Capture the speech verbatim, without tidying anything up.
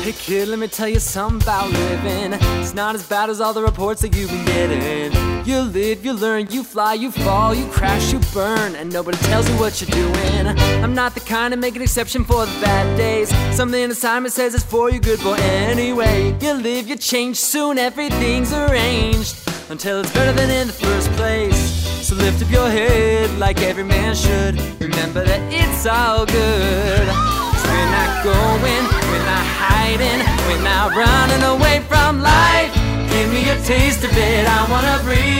Hey kid, let me tell you something about living. It's not as bad as all the reports that you've been getting. You live, you learn, you fly, you fall, you crash, you burn, and nobody tells you what you're doing. I'm not the kind to make an exception for the bad days. Something inside me says it's for your good, boy. Anyway, you live, you change, soon everything's arranged until it's better than in the first place. So lift up your head like every man should. Remember that it's all good. 'Cause we're not going, we're not hiding, we're not running away from life. Give me a taste of it, I wanna breathe